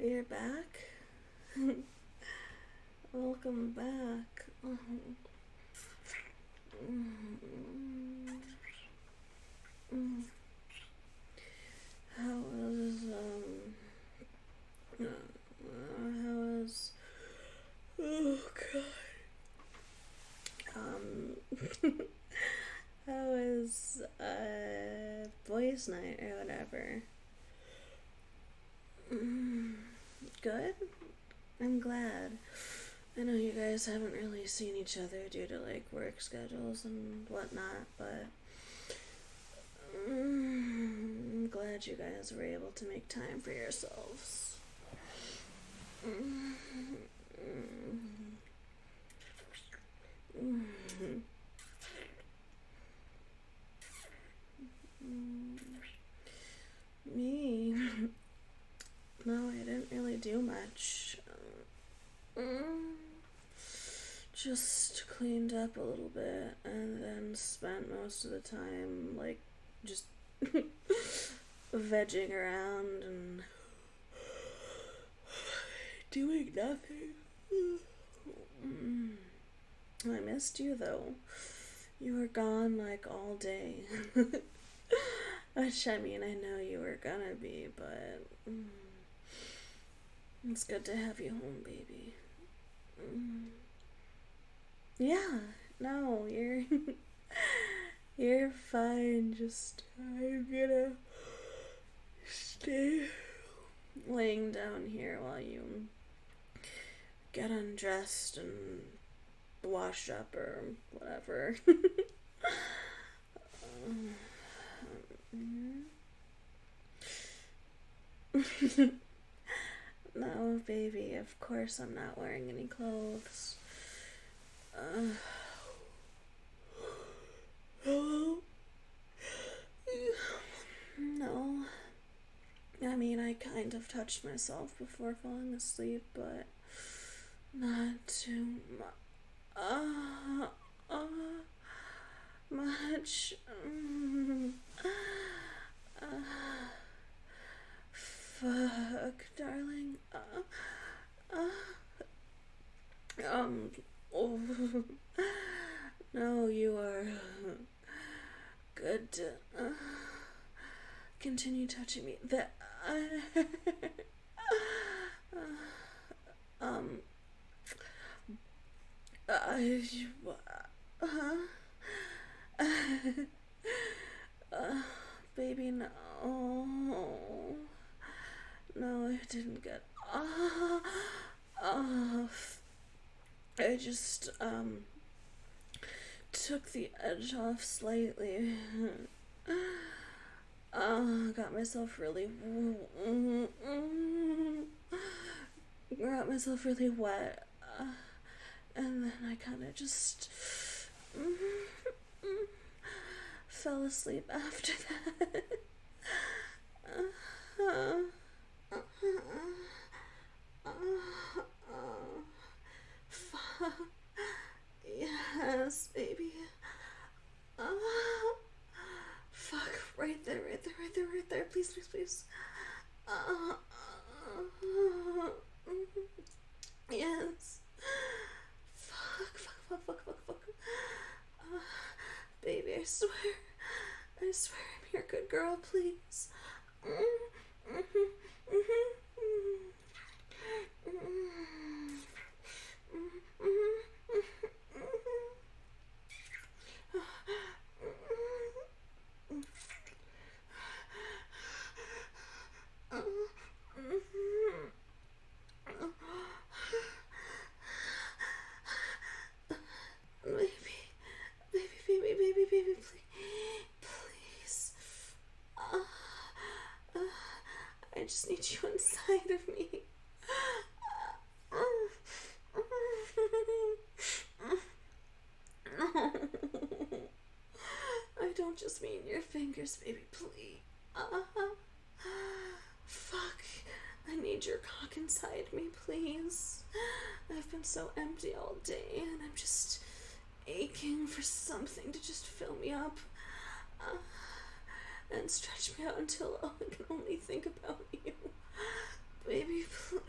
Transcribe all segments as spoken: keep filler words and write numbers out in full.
You're back? Welcome back. Mm-hmm. Mm-hmm. How was, um, uh, how was, oh god, um, how was, uh, boys' night or whatever? Mm, good? I'm glad. I know you guys haven't really seen each other due to, like, work schedules and whatnot, but mm, I'm glad you guys were able to make time for yourselves. Mm, mm, mm, mm. Me? No, I didn't really do much. Mm, just cleaned up a little bit and then spent most of the time, like, just vegging around and doing nothing. Mm. I missed you, though. You were gone, like, all day. Which, I mean, I know you were gonna be, but mm, it's good to have you home, baby. Mm. Yeah, no, you're you're fine. Just I'm gonna stay laying down here while you get undressed and washed up or whatever. um, No, baby, of course I'm not wearing any clothes. Uh, no. I mean, I kind of touched myself before falling asleep, but not too much. Uh, uh, much. Mm. Uh, fuck, darling. Uh, uh, um, oh. No, you are good to uh, continue touching me. That, uh, uh, um, I, uh, uh, uh, baby, no. No, I didn't get uh, off. I just, um, took the edge off slightly. Uh, got myself really, got myself really wet. Uh, and then I kind of just fell asleep after that. Uh, uh, uh, uh, fuck. Yes, baby. Uh, fuck. Right there, right there, right there, right there. Please, please, please. Uh, uh, yes. Fuck, fuck, fuck, fuck, fuck, fuck. Uh, baby, I swear. I swear I'm your good girl, please. Mm-hmm, mm-hmm, mm-hmm. Baby, baby, baby, baby, baby, please, please. Uh, uh, I just need you inside of me. No. I don't just mean your fingers, baby, please. Uh, fuck. I need your cock inside me, please. I've been so empty all day, and I'm just aching for something to just fill me up. Uh, and stretch me out until I can only think about you. Baby, please.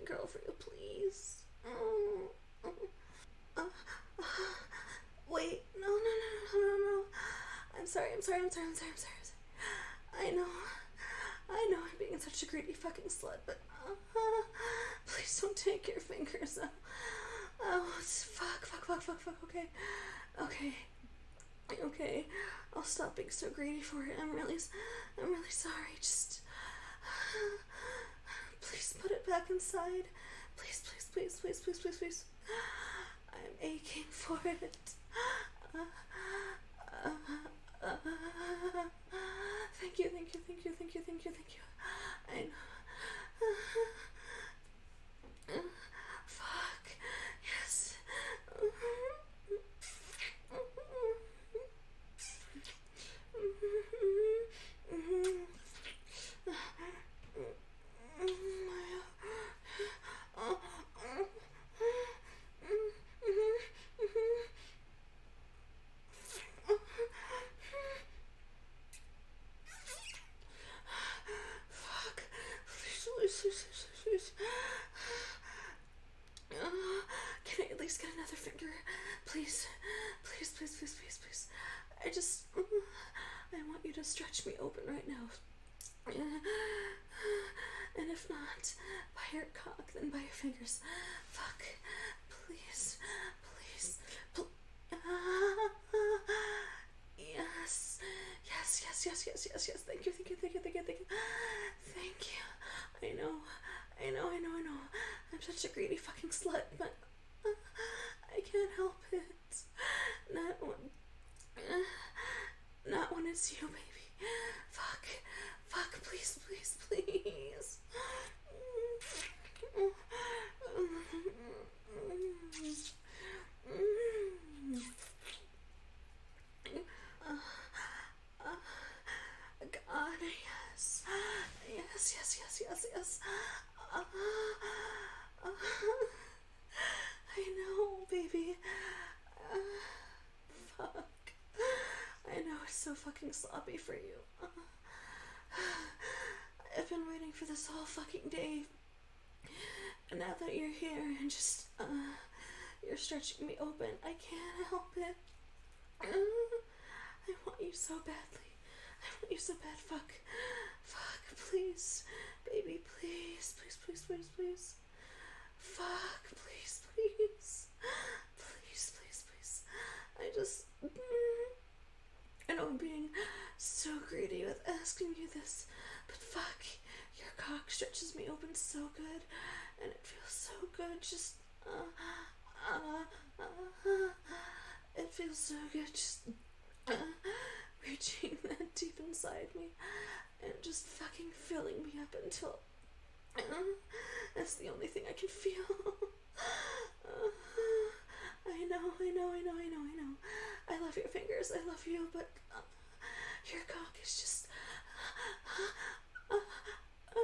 fangirl for you, please. Oh. Uh, uh, wait, no, no, no, no, no, no. I'm sorry, I'm sorry, I'm sorry, I'm sorry, I'm sorry. I'm sorry. I know, I know I'm being such a greedy fucking slut, but uh, please don't take your fingers out. Oh, it's fuck, fuck, fuck, fuck, fuck, okay. Okay. Okay. I'll stop being so greedy for it. I'm really, I'm really sorry. Just, please put it back inside. Please, please, please, please, please, please, please. I'm aching for it. Uh, uh, uh, thank you, thank you, thank you, thank you, thank you, thank you. I know. Uh, fuck. Yes. Fuck. Please, please, please, please. Uh, can I at least get another finger? Please. Please, please, please, please, please. I just... I want you to stretch me open right now. And if not, by your cock, then by your fingers. Fuck. Please. Please. Pl- yes. Yes, yes, yes, yes, yes, yes. Thank you, thank you, thank you, thank you, thank you. Thank you. I know. I know, I know, I know. I'm such a greedy fucking slut, but I can't help it. Not when, not when it's you, baby. Fuck, fuck, please, please, please. God, yes, yes, yes, yes, yes, yes. Uh, uh, I know, baby. Uh, fuck. I know it's so fucking sloppy for you. Uh, I've been waiting for this whole fucking day. And now that you're here and just, uh, you're stretching me open, I can't help it. Uh, I want you so badly. I want you so bad. Fuck. Fuck, please. Baby, please. Please, please, please, please. Fuck, please, please. Please, please, please. I just... I know I'm being so greedy with asking you this, but fuck, your cock stretches me open so good, and it feels so good, just... Uh, uh, uh, it feels so good, just... Uh, reaching that deep inside me and just fucking filling me up until uh, that's the only thing I can feel. uh, I know, I know, I know, I know, I know. I love your fingers, I love you, but uh, your cock is just... Uh, uh, uh,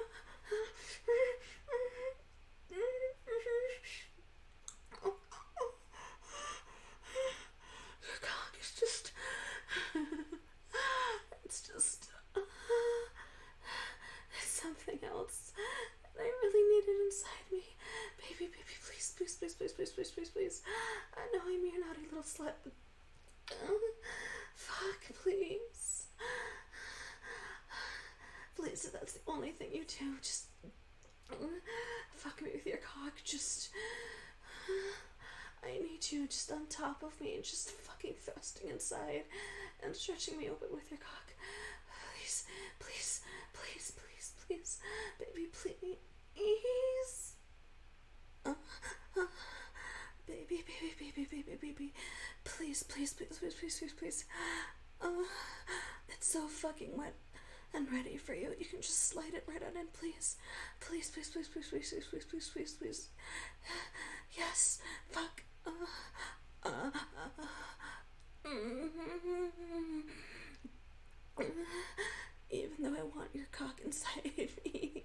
your cock is just... It's just uh, it's something else, and I really need it inside me. Baby, baby, please, please, please, please, please, please, please, please. I know I'm your naughty little slut, but uh, fuck, please. Please, if that's the only thing you do, just uh, fuck me with your cock. Just uh, I need you just on top of me and just fucking thrusting inside and stretching me open with your cock. Please, please, please, please, please, baby, please. Uh, uh, baby, baby, baby, baby, baby, please, please, please, please, please, please, please. Uh, it's so fucking wet and ready for you. You can just slide it right on in, please. Please, please, please, please, please, please, please, please, please, please. Yes, fuck. Uh, uh, uh, uh. Even though I want your cock inside me,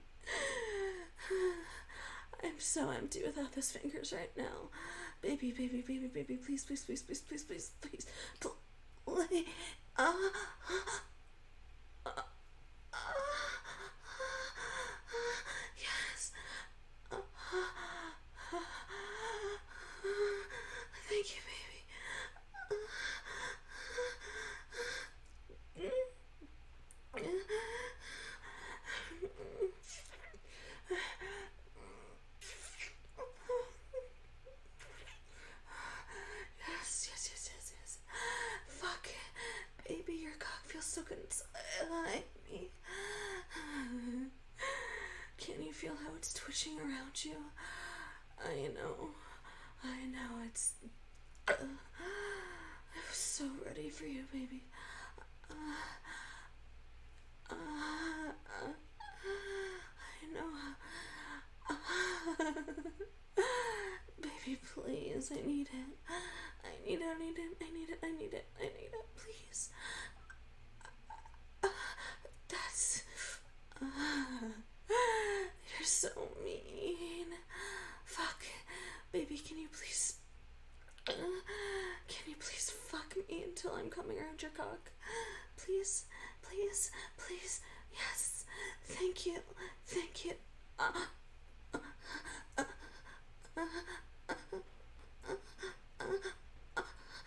I'm so empty without those fingers right now. Baby, baby, baby, baby, please, please, please, please, please, please, please, please. Uh, uh, uh, yes. Uh, for you, baby. Uh, uh, uh, I know. Uh, baby, please, I need it. I need it, I need it, I need it, I need it, I need it, please. Uh, that's... Uh, you're so mean. Fuck. Baby, can you please... Uh, can you please fuck me until I'm coming around your cock? Please, please, please. Yes. Thank you. Thank you. Uh, uh, uh, uh, uh, uh, uh, uh,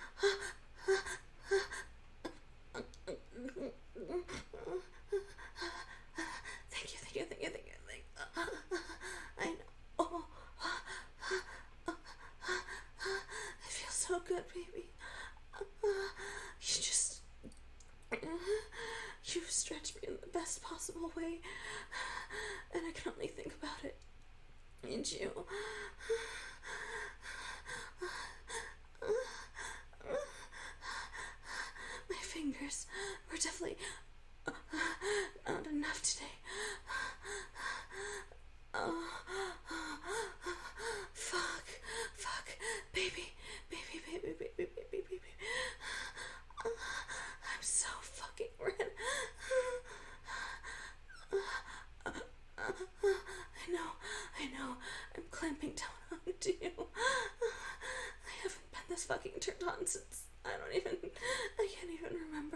Thank you, thank you, thank you, thank you, thank you. I know. Oh. It feels so good, baby. You just... You stretch me in the best possible way, and I can only think about it. And you... My fingers were definitely not enough today. Oh, fuck, fuck, baby, baby, baby, baby, baby, baby, baby. I'm so fucking red. I know, I know, I'm clamping down onto you. I haven't been this fucking turned on since, I don't even, I can't even remember.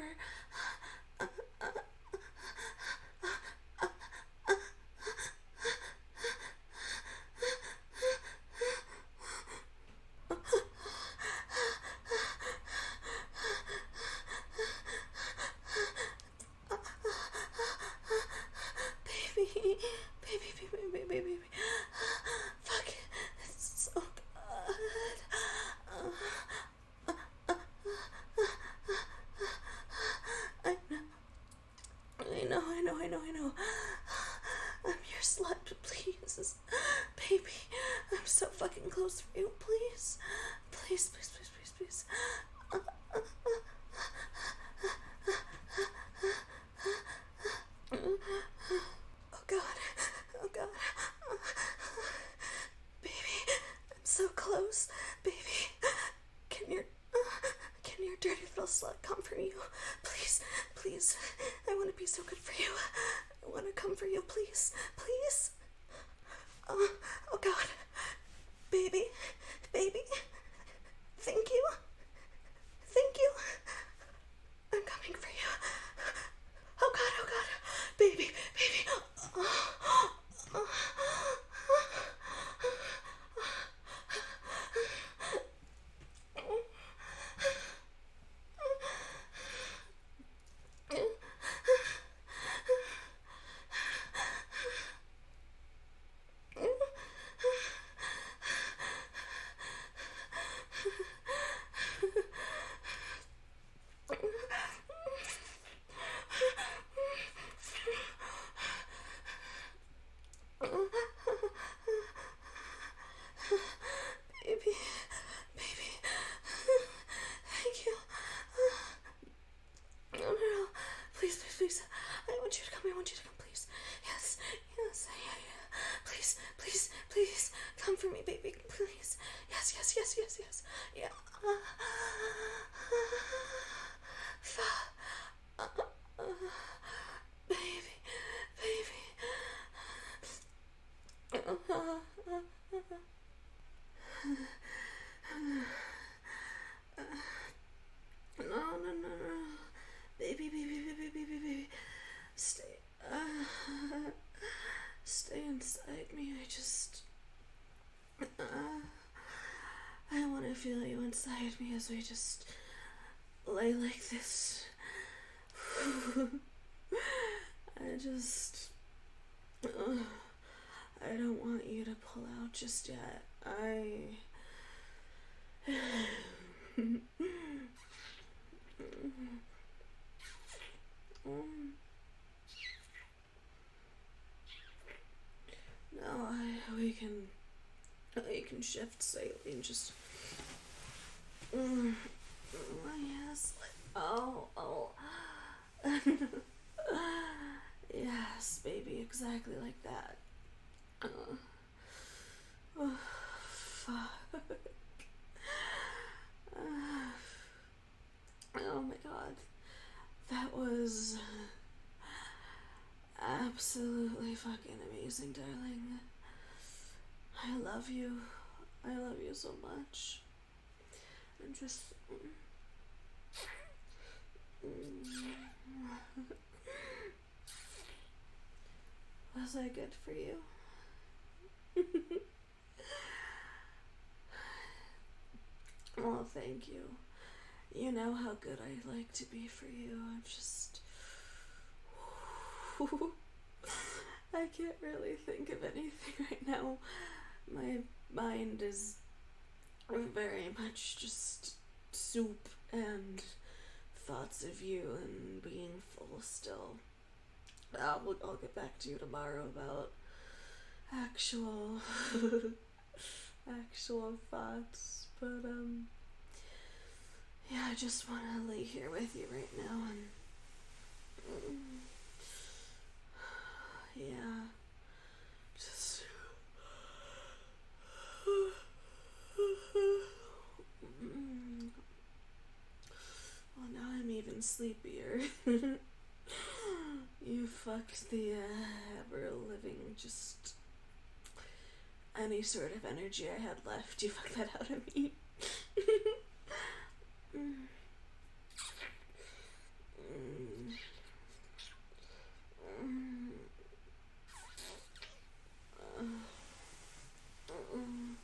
Baby, baby, baby, baby, baby. Fuck, it's so good. I know, I know, I know, I know. I'm your slut, but please. Baby, I'm so fucking close for you, please. Please, please, please, please, please. Oh god, oh god. Baby, I'm so close. Baby, can your, can your dirty little slut come for you? Please, please. I want to be so good for you. I want to come for you, please, please. Oh, oh god. Baby, baby. Thank you. Thank you. I'm coming for you. Oh god, oh god. Baby, baby. Oh, oh. Baby, baby, thank you. No, no, no, please, please, please. I want you to come. I want you to come, please. Yes, yes, yeah, yeah. Please, please, please, come for me, baby, please. Yes, yes, yes, yes, yes. Yeah. Baby, baby. No, no, no, no. Baby, baby, baby, baby, baby. Stay. Uh, stay inside me. I just. Uh, I want to feel you inside me as we just lay like this. I just. Uh, I don't want you to pull out just yet. I. No, I, we can, we can shift slightly and just, mm, oh yes, Oh, oh. Yes, baby, exactly like that. Uh, oh, fuck. Uh, oh my god. That was absolutely fucking amazing, darling. I love you. I love you so much. I'm just. Was I good for you? Well, thank you. You know how good I like to be for you. I'm just. I can't really think of anything right now. My mind is very much just soup and thoughts of you and being full still. I'll, I'll get back to you tomorrow about actual actual thoughts, but um yeah, I just want to lay here with you right now and mm, yeah, just mm, well, now I'm even sleepier. You fucked the uh, ever-living, just any sort of energy I had left. You fucked that out of me. mm. Mm. Mm. Uh. Mm.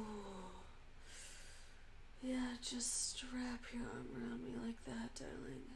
Yeah, just wrap your arm around me like that, darling.